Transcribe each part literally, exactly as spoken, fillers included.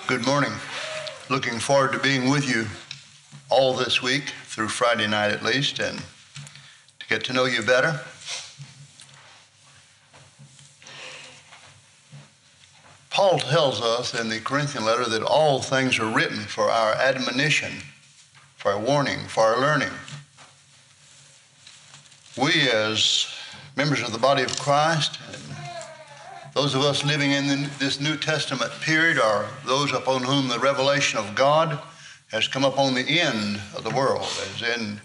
Good morning. Looking forward to being with you all this week, through Friday night at least, and to get to know you better. Paul tells us in the Corinthian letter that all things are written for our admonition, for our warning, for our learning. We as members of the body of Christ, and those of us living in the, this New Testament period, are those upon whom the revelation of God has come upon the end of the world. As in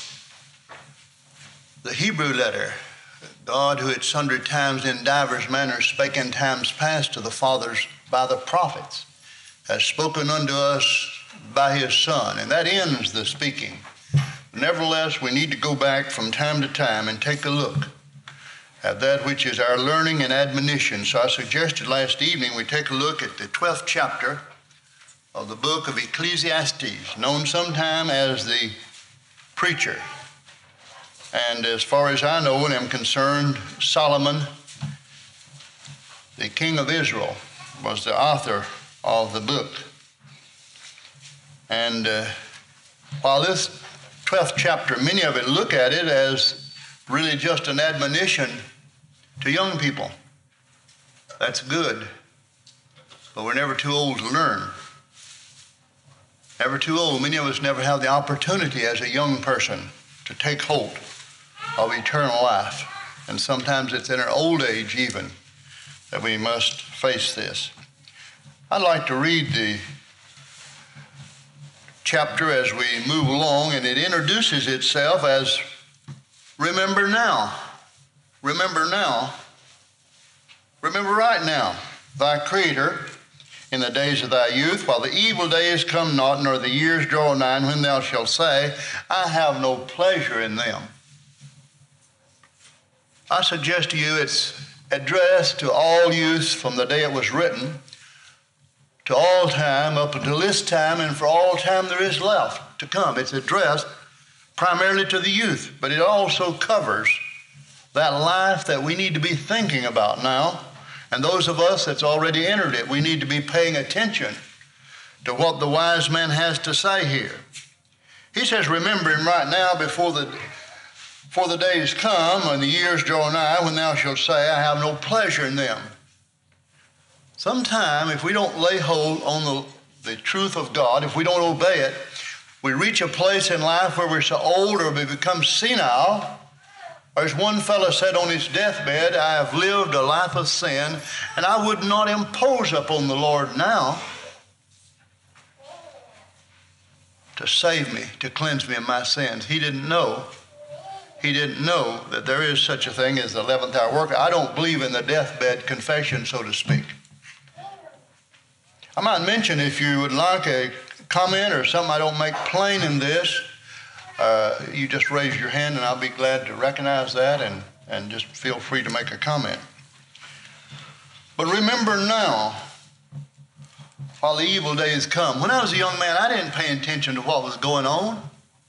the Hebrew letter, God, who at sundry times in divers manners spake in times past to the fathers by the prophets, has spoken unto us by his Son. And that ends the speaking. Nevertheless, we need to go back from time to time and take a look at that which is our learning and admonition. So I suggested last evening we take a look at the twelfth chapter of the book of Ecclesiastes, known sometime as the Preacher. And as far as I know and am concerned, Solomon, the king of Israel, was the author of the book. And uh, while this twelfth chapter, many of it look at it as really just an admonition to young people. That's good, but we're never too old to learn. Never too old. Many of us never have the opportunity as a young person to take hold of eternal life. And sometimes it's in our old age even that we must face this. I'd like to read the chapter as we move along, and it introduces itself as remember now. Remember now. Remember right now thy Creator in the days of thy youth, while the evil days come not, nor the years draw nigh, when thou shalt say, I have no pleasure in them. I suggest to you it's addressed to all youth from the day it was written, to all time, up until this time, and for all time there is left to come. It's addressed primarily to the youth, but it also covers that life that we need to be thinking about now. And those of us that's already entered it, we need to be paying attention to what the wise man has to say here. He says, remembering right now before the, before the days come and the years draw nigh, when thou shalt say, I have no pleasure in them. Sometime, if we don't lay hold on the, the truth of God, if we don't obey it, we reach a place in life where we're so old or we become senile. Or as one fellow said on his deathbed, I have lived a life of sin, and I would not impose upon the Lord now to save me, to cleanse me of my sins. He didn't know. He didn't know that there is such a thing as the eleventh hour work. I don't believe in the deathbed confession, so to speak. I might mention, if you would like a comment or something I don't make plain in this, uh, you just raise your hand and I'll be glad to recognize that, and, and just feel free to make a comment. But remember now, while the evil days come. When I was a young man, I didn't pay attention to what was going on.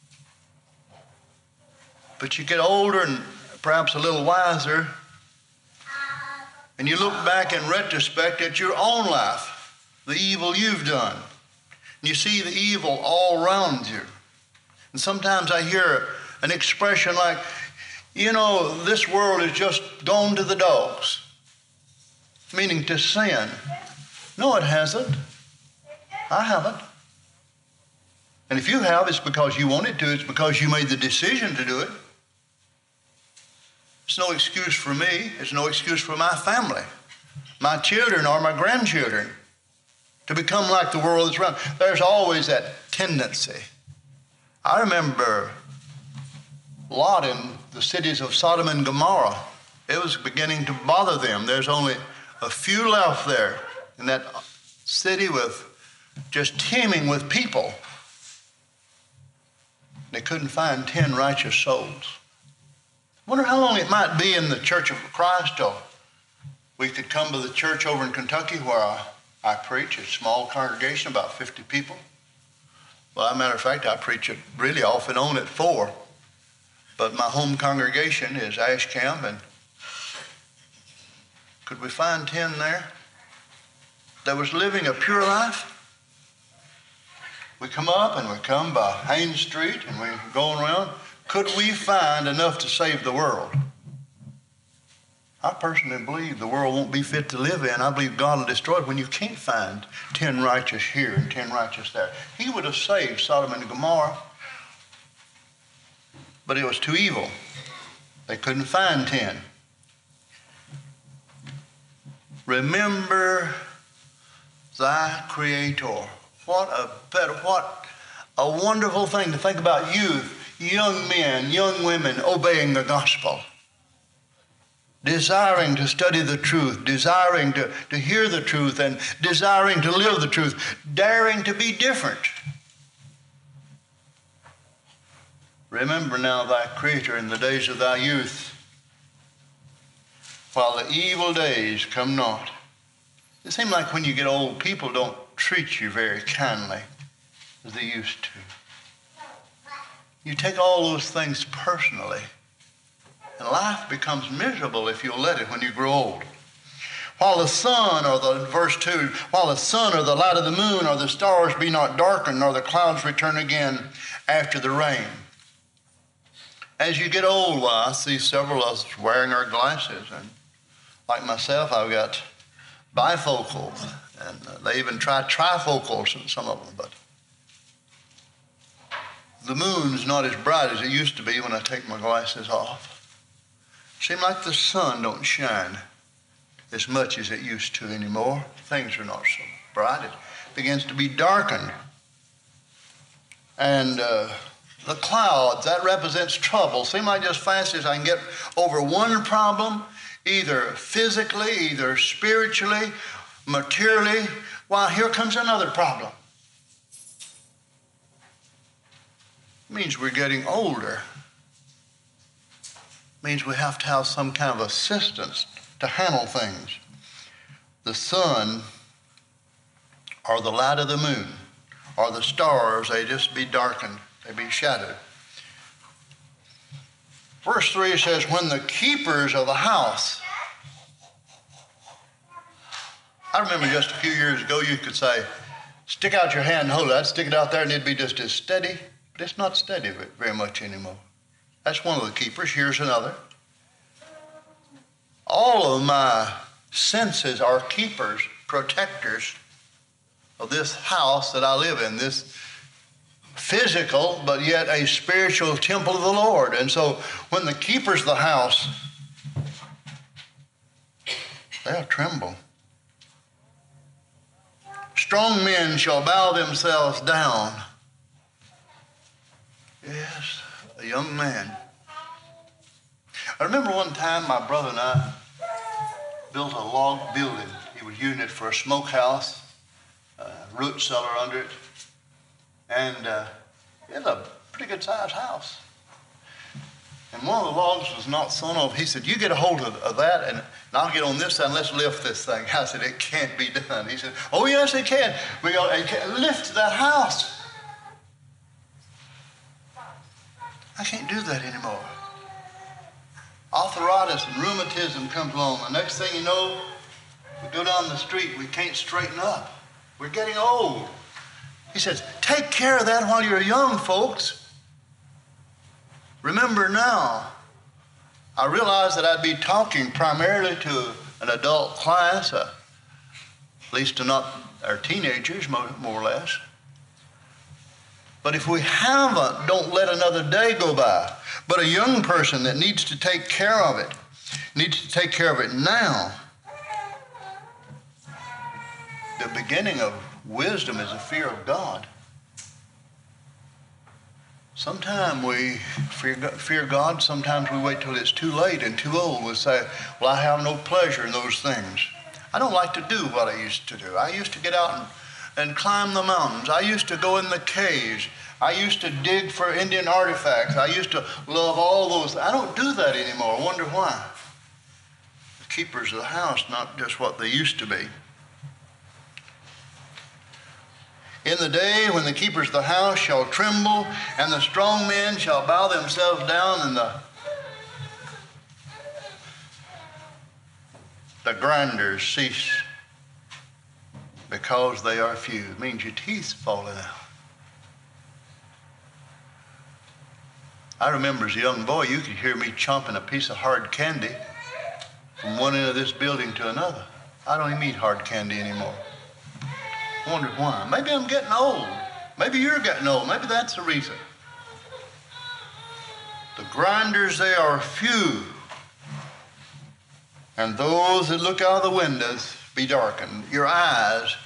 But you get older and perhaps a little wiser, and you look back in retrospect at your own life, the evil you've done. And you see the evil all around you. And sometimes I hear an expression like, you know, this world has just gone to the dogs, meaning to sin. No, it hasn't. I haven't. And if you have, it's because you wanted to. It's because you made the decision to do it. It's no excuse for me. It's no excuse for my family, my children or my grandchildren to become like the world that's around. There's always that tendency. I remember Lot in the cities of Sodom and Gomorrah. It was beginning to bother them. There's only a few left there in that city, with just teeming with people. They couldn't find ten righteous souls. I wonder how long it might be in the Church of Christ till we could come to the church over in Kentucky where I, I preach, a small congregation, about fifty people. Well, as a matter of fact, I preach it really off and on at four. But my home congregation is Ash Camp, and could we find ten there that was living a pure life? We come up and we come by Haynes Street and we're going around. Could we find enough to save the world? I personally believe the world won't be fit to live in. I believe God will destroy it when you can't find ten righteous here and ten righteous there. He would have saved Sodom and Gomorrah, but it was too evil. They couldn't find ten. Remember thy Creator. What a better, what a wonderful thing to think about youth, young men, young women obeying the gospel. Desiring to study the truth, desiring to, to hear the truth, and desiring to live the truth, daring to be different. Remember now thy Creator in the days of thy youth, while the evil days come not. It seems like when you get old, people don't treat you very kindly as they used to. You take all those things personally. And life becomes miserable if you'll let it when you grow old. While the sun, or the verse two, while the sun or the light of the moon or the stars be not darkened, nor the clouds return again after the rain. As you get old, well, I see several of us wearing our glasses. And like myself, I've got bifocals. And they even try trifocals in some of them. But the moon's not as bright as it used to be when I take my glasses off. Seems like the sun don't shine as much as it used to anymore. Things are not so bright. It begins to be darkened. And uh, the clouds, that represents trouble. Seems like just fast as I can get over one problem, either physically, either spiritually, materially, why, here comes another problem. It means we're getting older. Means we have to have some kind of assistance to handle things. The sun or the light of the moon or the stars, they just be darkened, they be shadowed. Verse three says, when the keepers of the house. I remember just a few years ago you could say, stick out your hand and hold it. I'd stick it out there and it'd be just as steady, but it's not steady very much anymore. That's one of the keepers. Here's another. All of my senses are keepers, protectors of this house that I live in, this physical, but yet a spiritual temple of the Lord. And so when the keepers of the house, they'll tremble. Strong men shall bow themselves down. Yes. A young man. I remember one time my brother and I built a log building. He was using it for a smokehouse, a root cellar under it, and uh, it was a pretty good sized house. And one of the logs was not sawn off. He said, you get a hold of, of that and, and I'll get on this side and let's lift this thing. I said, it can't be done. He said, oh yes it can. We got to lift that house. I can't do that anymore. Arthritis and rheumatism comes along. The next thing you know, we go down the street, we can't straighten up. We're getting old. He says, take care of that while you're young, folks. Remember now, I realized that I'd be talking primarily to an adult class, uh, at least to not our teenagers, more, more or less. But if we haven't, don't let another day go by. But a young person that needs to take care of it, needs to take care of it now. The beginning of wisdom is a fear of God. Sometimes we fear, fear God, sometimes we wait till it's too late and too old. We'll say, well, I have no pleasure in those things. I don't like to do what I used to do. I used to get out and and climb the mountains. I used to go in the caves. I used to dig for Indian artifacts. I used to love all those. I don't do that anymore. I wonder why. The keepers of the house, not just what they used to be. In the day when the keepers of the house shall tremble, and the strong men shall bow themselves down, and the, the grinders cease, because they are few. It means your teeth's falling out. I remember as a young boy, you could hear me chomping a piece of hard candy from one end of this building to another. I don't even eat hard candy anymore. I wonder why. Maybe I'm getting old. Maybe you're getting old. Maybe that's the reason. The grinders, they are few, and those that look out of the windows be darkened. Your eyes,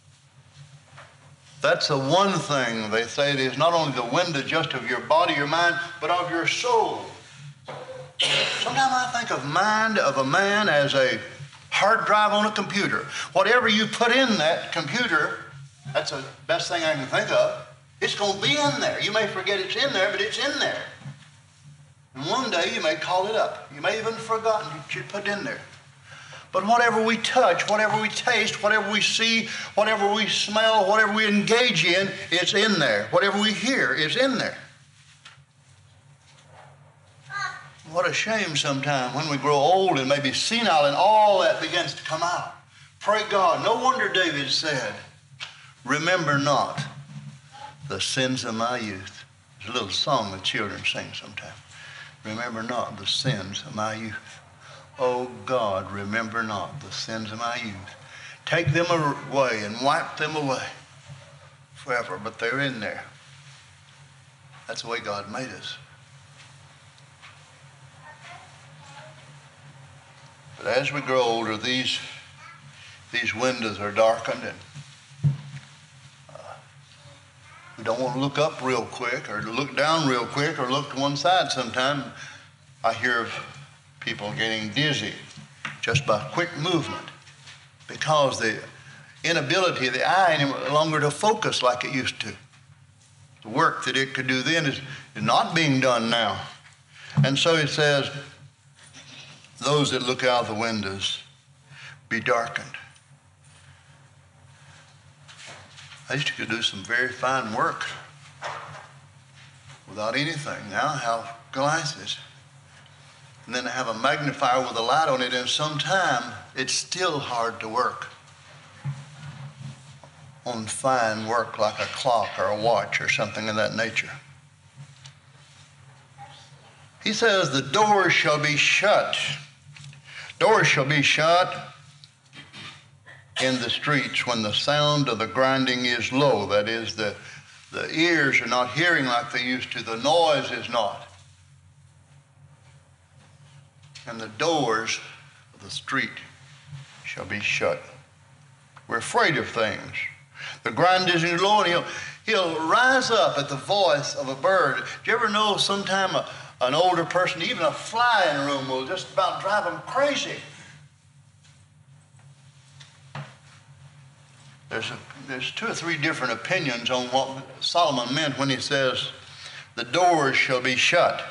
that's the one thing they say it is not only the window just of your body, your mind, but of your soul. Sometimes I think of mind of a man as a hard drive on a computer. Whatever you put in that computer, that's the best thing I can think of, it's going to be in there. You may forget it's in there, but it's in there. And one day you may call it up. You may even have forgotten that you put it in there. But whatever we touch, whatever we taste, whatever we see, whatever we smell, whatever we engage in, it's in there. Whatever we hear is in there. What a shame sometimes when we grow old and maybe senile and all that begins to come out. Pray God. No wonder David said, remember not the sins of my youth. There's a little song the children sing sometimes. Remember not the sins of my youth. Oh God, remember not the sins of my youth. Take them away and wipe them away forever, but they're in there. That's the way God made us. But as we grow older, these, these windows are darkened, and uh, we don't want to look up real quick or look down real quick or look to one side sometime. I hear of people getting dizzy just by quick movement because the inability of the eye any longer to focus like it used to. The work that it could do then is, is not being done now. And so it says, those that look out of the windows be darkened. I used to do some very fine work without anything. Now I have glasses. And then I have a magnifier with a light on it, and sometimes it's still hard to work on fine work like a clock or a watch or something of that nature. He says the doors shall be shut. Doors shall be shut in the streets when the sound of the grinding is low. That is, the, the ears are not hearing like they used to. The noise is not. And the doors of the street shall be shut. We're afraid of things. The grind is low, and he'll, he'll rise up at the voice of a bird. Do you ever know sometime a, an older person, even a fly in a room, will just about drive them crazy? There's, a, there's two or three different opinions on what Solomon meant when he says, the doors shall be shut.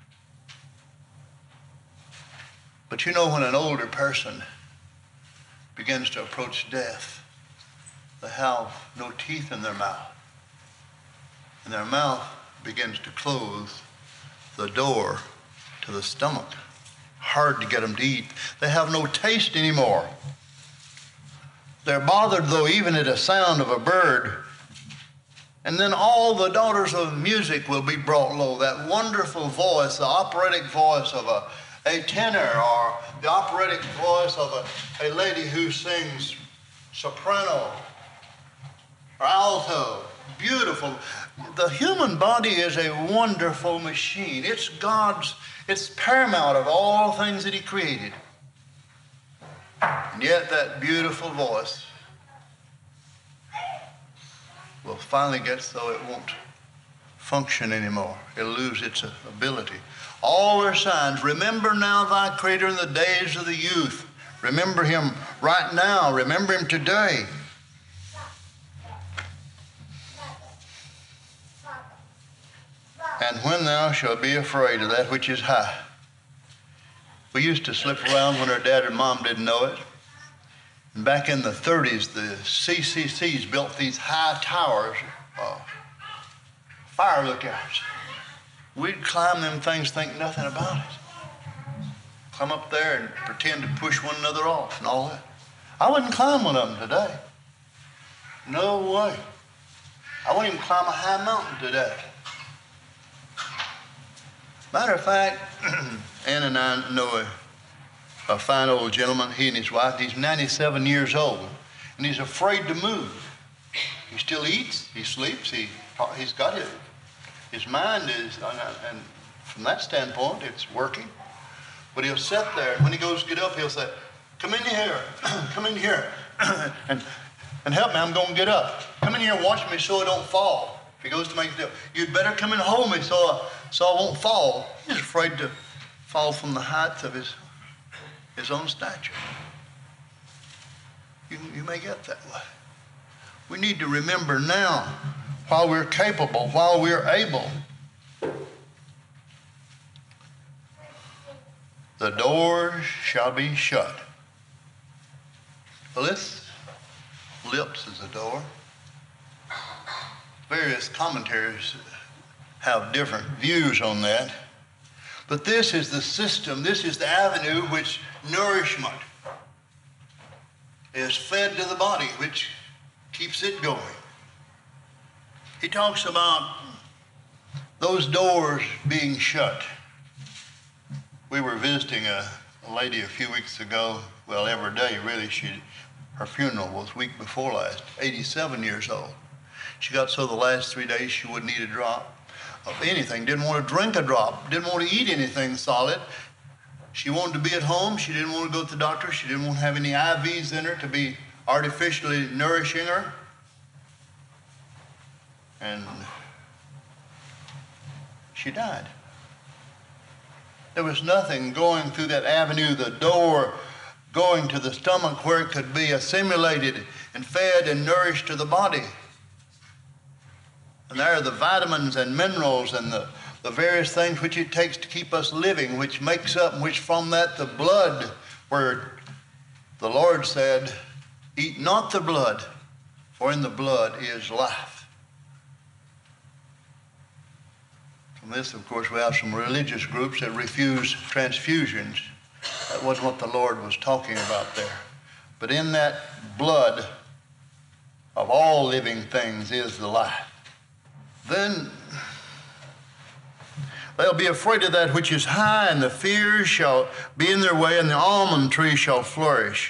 But you know, when an older person begins to approach death, they have no teeth in their mouth. And their mouth begins to close the door to the stomach. Hard to get them to eat. They have no taste anymore. They're bothered, though, even at a sound of a bird. And then all the daughters of music will be brought low. That wonderful voice, the operatic voice of a, a tenor, or the operatic voice of a, a lady who sings soprano or alto. Beautiful. The human body is a wonderful machine. It's God's, it's paramount of all things that he created. And yet that beautiful voice will finally get so it won't function anymore. It'll lose its ability. All are signs. Remember now thy Creator in the days of the youth. Remember him right now. Remember him today. And when thou shalt be afraid of that which is high. We used to slip around when our dad and mom didn't know it. And back in the thirties, the C C Cs built these high towers, uh, fire lookouts. We'd climb them things, think nothing about it. Climb up there and pretend to push one another off and all that. I wouldn't climb one of them today. No way. I wouldn't even climb a high mountain today. Matter of fact, Ann and I know a, a fine old gentleman, he and his wife. He's ninety-seven years old, and he's afraid to move. He still eats, he sleeps, he, he's got it. His mind is, and from that standpoint, it's working. But he'll sit there, and when he goes to get up, he'll say, come in here, come in here, and, and help me, I'm going to get up. Come in here and watch me so I don't fall. If he goes to make a deal, you'd better come and hold me so I, so I won't fall. He's afraid to fall from the height of his, his own stature. You, you may get that way. We need to remember now, while we're capable, while we're able, the doors shall be shut. Well, this lips is a door. Various commentaries have different views on that. But this is the system, this is the avenue which nourishment is fed to the body, which keeps it going. He talks about those doors being shut. We were visiting a, a lady a few weeks ago, well, every day really. She, her funeral was week before last, eighty-seven years old. She got so the last three days she wouldn't eat a drop of anything, didn't want to drink a drop, didn't want to eat anything solid. She wanted to be at home. She didn't want to go to the doctor. She didn't want to have any I Vs in her to be artificially nourishing her. And she died. There was nothing going through that avenue, the door going to the stomach where it could be assimilated and fed and nourished to the body. And there are the vitamins and minerals and the, the various things which it takes to keep us living, which makes up, which from that the blood, where the Lord said, eat not the blood, for in the blood is life. From this, of course, we have some religious groups that refuse transfusions. That wasn't what the Lord was talking about there. But in that blood of all living things is the life. Then they'll be afraid of that which is high, and the fears shall be in their way, and the almond tree shall flourish.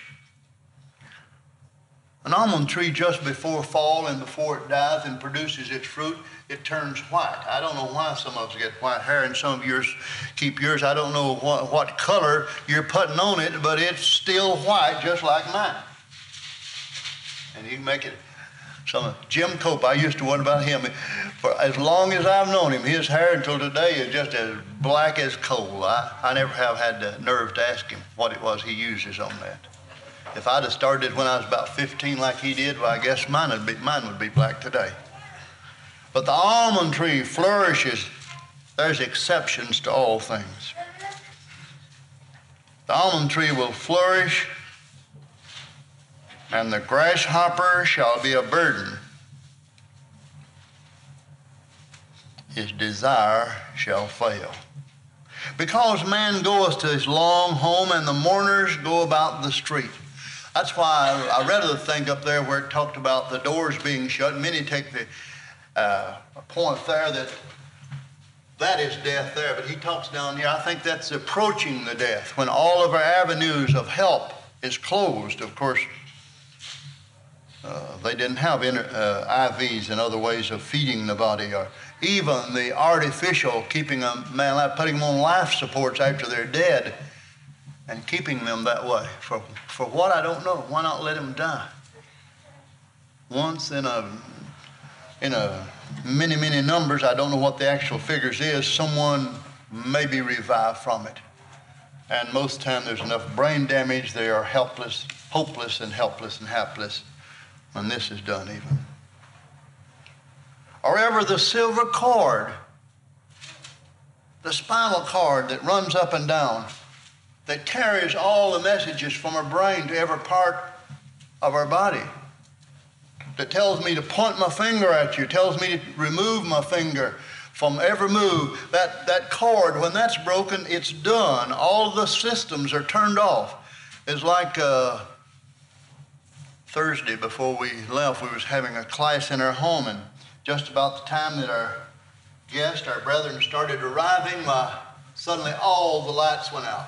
An almond tree just before fall and before it dies and produces its fruit, it turns white. I don't know why some of us get white hair and some of yours keep yours. I don't know what, what color you're putting on it, but it's still white just like mine. And you can make it some. Jim Cope, I used to wonder about him. For as long as I've known him, his hair until today is just as black as coal. I, I never have had the nerve to ask him what it was he uses on that. If I'd have started when I was about fifteen like he did, well, I guess mine would be, mine would be black today. But the almond tree flourishes. There's exceptions to all things. The almond tree will flourish, and the grasshopper shall be a burden. His desire shall fail. Because man goeth to his long home, and the mourners go about the street. That's why I read the thing up there where it talked about the doors being shut. Many take the uh, point there that that is death there, but he talks down here, I think that's approaching the death, when all of our avenues of help is closed. Of course, uh, they didn't have inter, uh, I Vs and other ways of feeding the body, or even the artificial keeping a man alive, putting them on life supports after they're dead and keeping them that way. For, for what, I don't know. Why not let them die? Once in a, in a many, many numbers, I don't know what the actual figures is, someone may be revived from it. And most of the time there's enough brain damage, they are helpless, hopeless and helpless and hapless when this is done even. Or ever the silver cord, the spinal cord that runs up and down, that carries all the messages from our brain to every part of our body, that tells me to point my finger at you, tells me to remove my finger from every move. That, that cord, when that's broken, it's done. All the systems are turned off. It's like uh, Thursday before we left, we was having a class in our home, and just about the time that our guests, our brethren, started arriving, my suddenly all the lights went out.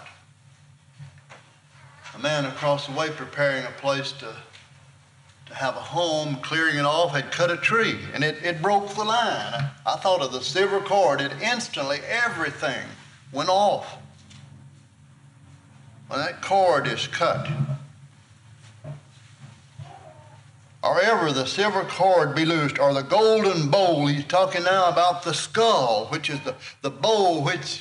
A man across the way preparing a place to, to have a home, clearing it off, had cut a tree, and it, it broke the line. I thought of the silver cord. It instantly, everything went off. When that cord is cut, or ever the silver cord be loosed, or the golden bowl, he's talking now about the skull, which is the, the bowl which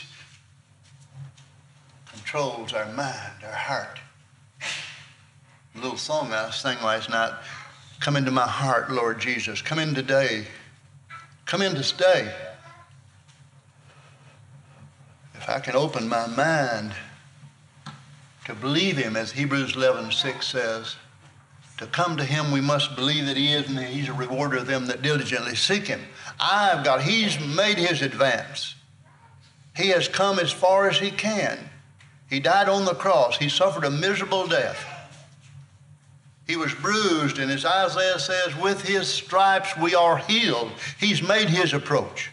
controls our mind, our heart. A little song I sang last night, come into my heart, Lord Jesus. Come in today. Come in to stay. If I can open my mind to believe him, as Hebrews eleven six says, to come to him we must believe that he is, and that he's a rewarder of them that diligently seek him. I've got, he's made his advance. He has come as far as he can. He died on the cross. He suffered a miserable death. He was bruised, and as Isaiah says, with his stripes we are healed. He's made his approach.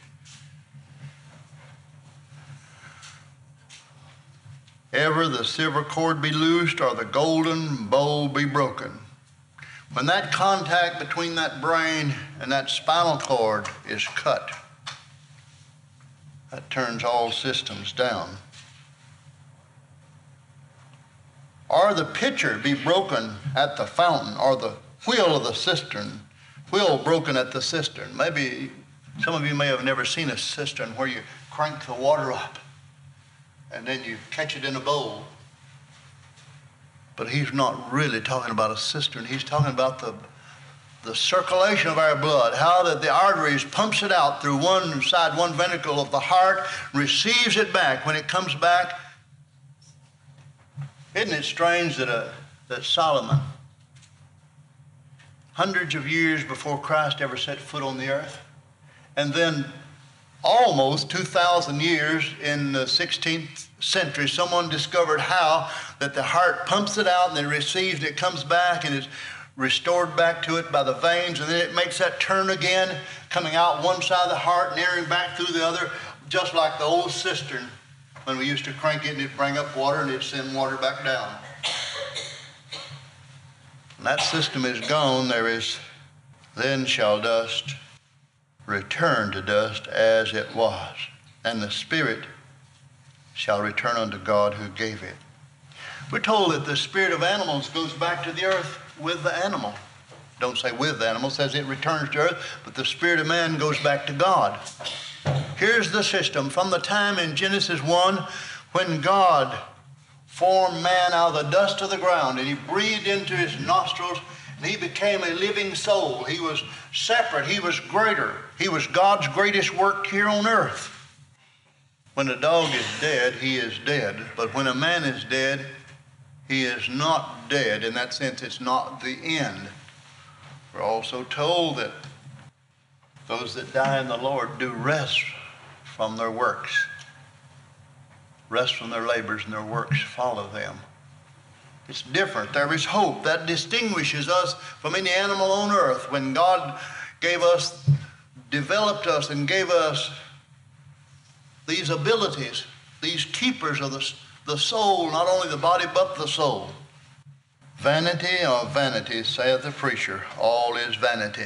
Ever the silver cord be loosed, or the golden bowl be broken. When that contact between that brain and that spinal cord is cut, that turns all systems down. Or the pitcher be broken at the fountain, or the wheel of the cistern, wheel broken at the cistern. Maybe some of you may have never seen a cistern where you crank the water up and then you catch it in a bowl. But he's not really talking about a cistern. He's talking about the, the circulation of our blood, how that the arteries pumps it out through one side, one ventricle of the heart, receives it back. When it comes back, isn't it strange that, uh, that Solomon, hundreds of years before Christ ever set foot on the earth, and then almost two thousand years in the sixteenth century, someone discovered how that the heart pumps it out and then receives it, comes back and is restored back to it by the veins, and then it makes that turn again, coming out one side of the heart and entering back through the other, just like the old cistern when we used to crank it and it'd bring up water and it'd send water back down. When that system is gone, there is, then shall dust return to dust as it was, and the spirit shall return unto God who gave it. We're told that the spirit of animals goes back to the earth with the animal. Don't say with the animal, it says it returns to earth, but the spirit of man goes back to God. Here's the system. From the time in Genesis one when God formed man out of the dust of the ground and he breathed into his nostrils and he became a living soul. He was separate. He was greater. He was God's greatest work here on earth. When a dog is dead, he is dead. But when a man is dead, he is not dead. In that sense, it's not the end. We're also told that those that die in the Lord do rest from their works. Rest from their labors, and their works follow them. It's different. There is hope. That distinguishes us from any animal on earth. When God gave us, developed us, and gave us these abilities, these keepers of the, the soul, not only the body, but the soul. Vanity of vanities, saith the preacher, all is vanity.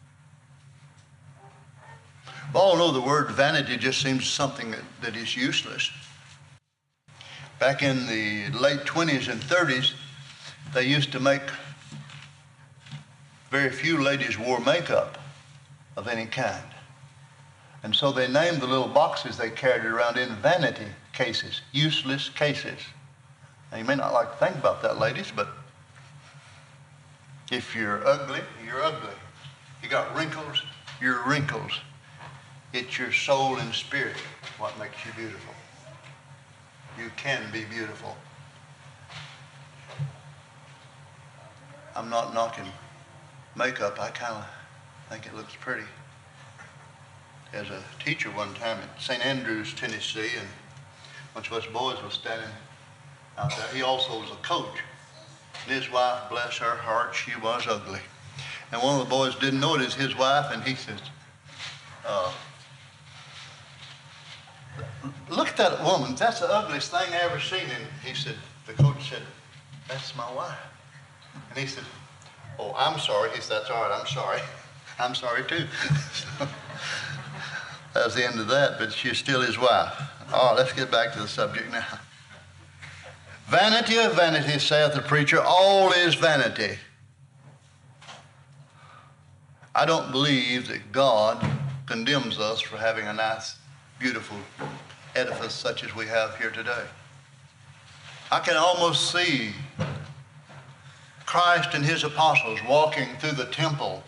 We all know the word vanity just seems something that, that is useless. Back in the late twenties and thirties, they used to make, very few ladies wore makeup of any kind. And so they named the little boxes they carried around in vanity cases, useless cases. Now you may not like to think about that, ladies, but if you're ugly, you're ugly. You got wrinkles, you're wrinkles. It's your soul and spirit what makes you beautiful. You can be beautiful. I'm not knocking makeup. I kind of think it looks pretty. As a teacher one time at Saint Andrews, Tennessee, and a bunch of us boys was standing out there. He also was a coach. And his wife, bless her heart, she was ugly. And one of the boys didn't notice his wife, and he says, uh, look at that woman. That's the ugliest thing I ever seen. And he said, the coach said, that's my wife. And he said, oh, I'm sorry. He said, that's all right, I'm sorry. I'm sorry too. So, that was the end of that, but she's still his wife. All right, let's get back to the subject now. Vanity of vanities, saith the preacher, all is vanity. I don't believe that God condemns us for having a nice, beautiful edifice such as we have here today. I can almost see Christ and his apostles walking through the temple,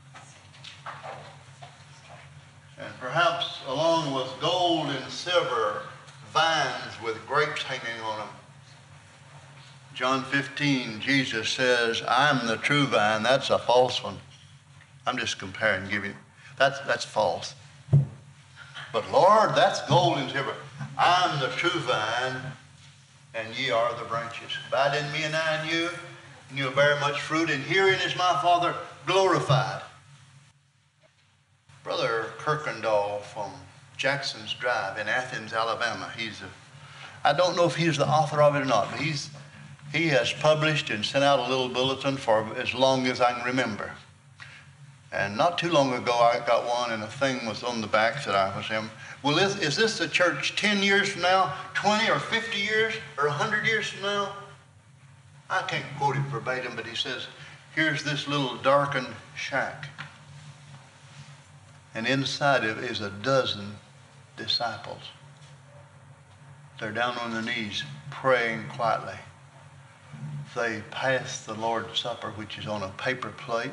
and perhaps along with gold and silver vines with grapes hanging on them. John fifteen, Jesus says, I'm the true vine. That's a false one. I'm just comparing, giving. That's, that's false. But Lord, that's gold and silver. I'm the true vine, and ye are the branches. Abide in me and I in you, and you'll bear much fruit, and herein is my Father glorified. Brother Kirkendall from Jackson's Drive in Athens, Alabama. He's a, I don't know if he's the author of it or not, but he's, he has published and sent out a little bulletin for as long as I can remember. And not too long ago, I got one, and a thing was on the back that I was him. Well, is, is this the church ten years from now, twenty or fifty years, or one hundred years from now? I can't quote it verbatim, but he says, here's this little darkened shack. And inside of it is a dozen disciples. They're down on their knees, praying quietly. They pass the Lord's Supper, which is on a paper plate.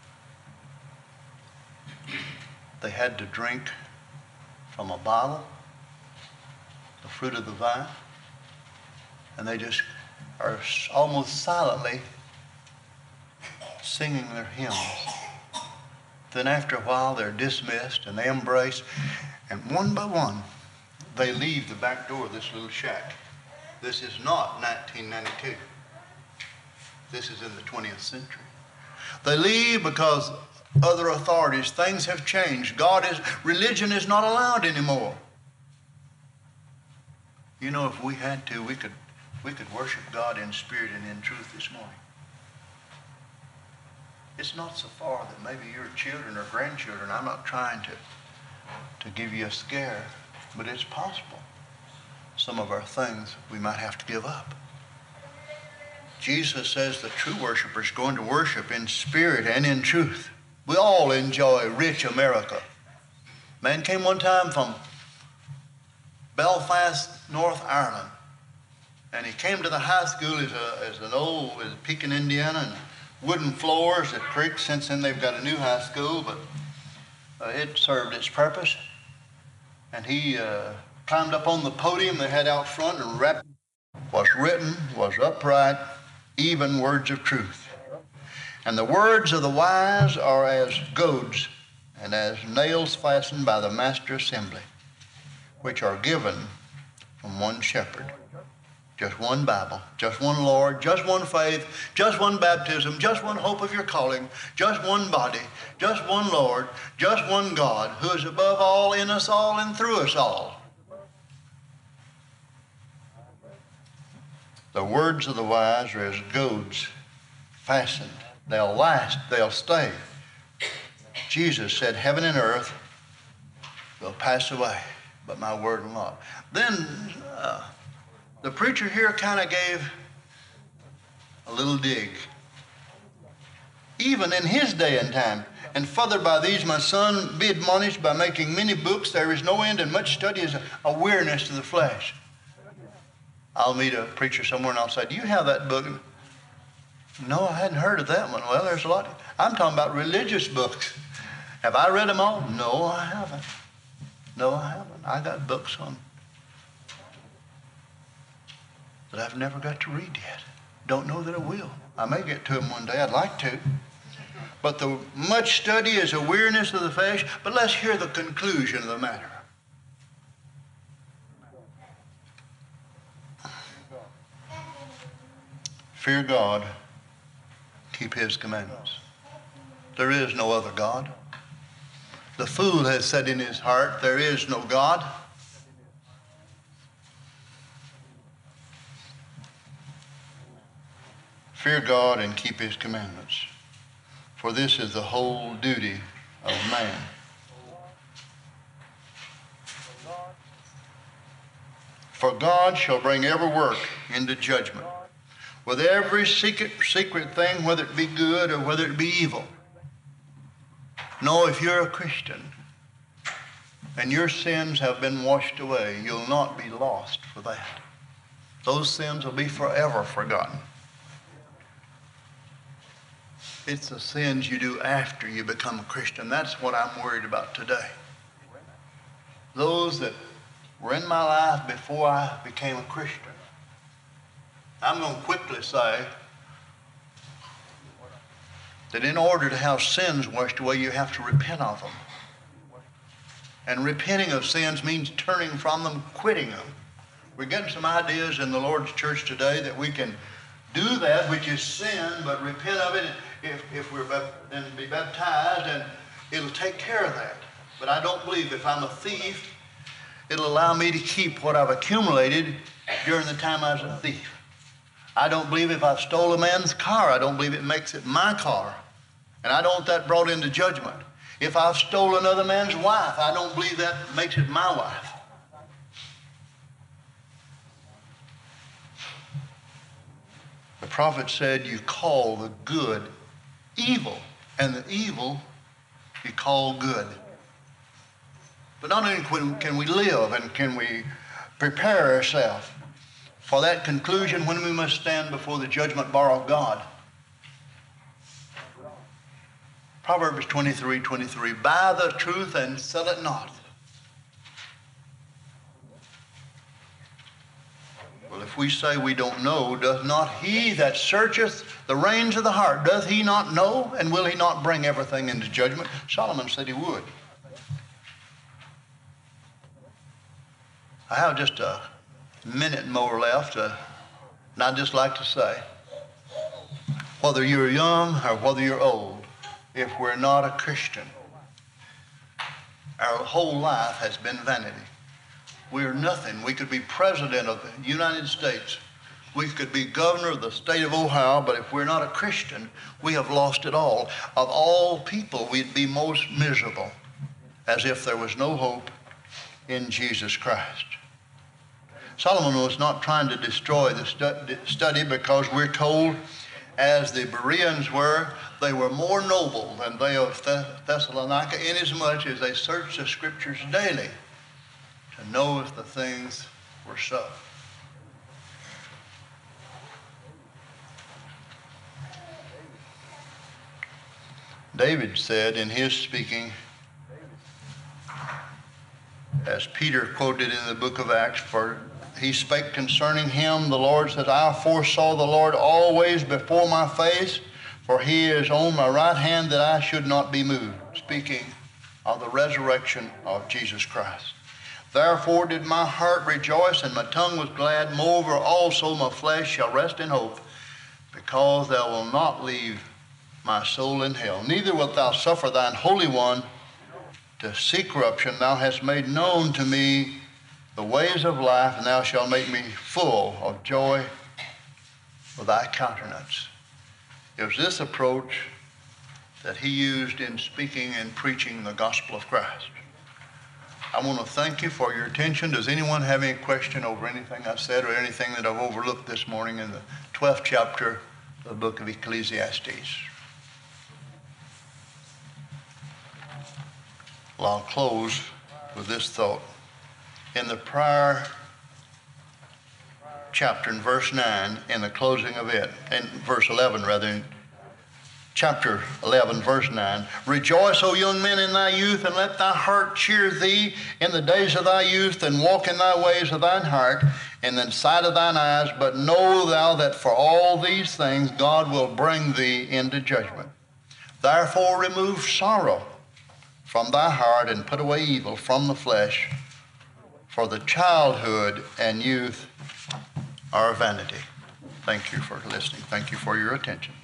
They had to drink from a bottle, the fruit of the vine, and they just are almost silently singing their hymns. Then after a while, they're dismissed and they embrace, and one by one, they leave the back door of this little shack. This is not nineteen ninety-two. This is in the twentieth century. They leave because other authorities, things have changed. God is, religion is not allowed anymore. You know, if we had to, we could, we could worship God in spirit and in truth this morning. It's not so far that maybe your children or grandchildren, I'm not trying to, to give you a scare, but it's possible. Some of our things we might have to give up. Jesus says the true worshiper is going to worship in spirit and in truth. We all enjoy rich America. Man came one time from Belfast, North Ireland, and he came to the high school as, a, as an old, as Pekin, Indiana, and wooden floors at Creek. Since then they've got a new high school, but uh, it served its purpose. And he uh, climbed up on the podium they had out front and rapped. What's written was upright, even words of truth. And the words of the wise are as goads and as nails fastened by the master assembly, which are given from one shepherd. Just one Bible, just one Lord, just one faith, just one baptism, just one hope of your calling, just one body, just one Lord, just one God, who is above all, in us all, and through us all. The words of the wise are as goads fastened. They'll last, they'll stay. Jesus said, heaven and earth will pass away, but my word will not. Then uh, the preacher here kind of gave a little dig. Even in his day and time, and further by these, my son, be admonished by making many books. There is no end, and much study is a, a weariness to the flesh. I'll meet a preacher somewhere and I'll say, do you have that book? No, I hadn't heard of that one. Well, there's a lot. I'm talking about religious books. Have I read them all? No, I haven't. No, I haven't. I got books on that I've never got to read yet. Don't know that I will. I may get to them one day. I'd like to. But the much study is a weariness of the flesh. But let's hear the conclusion of the matter. Fear God. Keep his commandments. There is no other God. The fool has said in his heart, there is no God. Fear God and keep his commandments, for this is the whole duty of man. For God shall bring every work into judgment, with every secret, secret thing, whether it be good or whether it be evil. No, if you're a Christian and your sins have been washed away, you'll not be lost for that. Those sins will be forever forgotten. It's the sins you do after you become a Christian. That's what I'm worried about today. Those that were in my life before I became a Christian. I'm going to quickly say that in order to have sins washed away, you have to repent of them. And repenting of sins means turning from them, quitting them. We're getting some ideas in the Lord's church today that we can do that, which is sin, but repent of it if, if we're then be baptized, and it'll take care of that. But I don't believe if I'm a thief, it'll allow me to keep what I've accumulated during the time I was a thief. I don't believe if I've stole a man's car, I don't believe it makes it my car. And I don't want that brought into judgment. If I've stolen another man's wife, I don't believe that makes it my wife. The prophet said you call the good evil, and the evil you call good. But not only can we live and can we prepare ourselves for that conclusion when we must stand before the judgment bar of God. Proverbs twenty-three twenty-three, buy the truth and sell it not. Well, if we say we don't know, doth not he that searcheth the reins of the heart, doth he not know, and will he not bring everything into judgment? Solomon said he would. I have just a minute more left, uh, and I'd just like to say, whether you're young or whether you're old, if we're not a Christian, our whole life has been vanity. We're nothing. We could be president of the United States. We could be governor of the state of Ohio, but if we're not a Christian, we have lost it all. Of all people, we'd be most miserable, as if there was no hope in Jesus Christ. Solomon was not trying to destroy the study because we're told, as the Bereans were, they were more noble than they of Thessalonica, inasmuch as they searched the scriptures daily to know if the things were so. David said in his speaking, as Peter quoted in the book of Acts, for he spake concerning him, the Lord says, I foresaw the Lord always before my face, for he is on my right hand that I should not be moved. Speaking of the resurrection of Jesus Christ. Therefore did my heart rejoice, and my tongue was glad. Moreover also my flesh shall rest in hope, because thou wilt not leave my soul in hell. Neither wilt thou suffer thine Holy One to see corruption. Thou hast made known to me the ways of life, and thou shalt make me full of joy with thy countenance. It was this approach that he used in speaking and preaching the gospel of Christ. I want to thank you for your attention. Does anyone have any question over anything I said or anything that I've overlooked this morning in the twelfth chapter of the book of Ecclesiastes? Well, I'll close with this thought. In the prior chapter, in verse nine, in the closing of it, in verse eleven rather, in chapter eleven, verse nine, rejoice, O young men, in thy youth, and let thy heart cheer thee in the days of thy youth, and walk in thy ways of thine heart, in the sight of thine eyes, but know thou that for all these things God will bring thee into judgment. Therefore remove sorrow from thy heart, and put away evil from the flesh, for the childhood and youth are vanity. Thank you for listening. Thank you for your attention.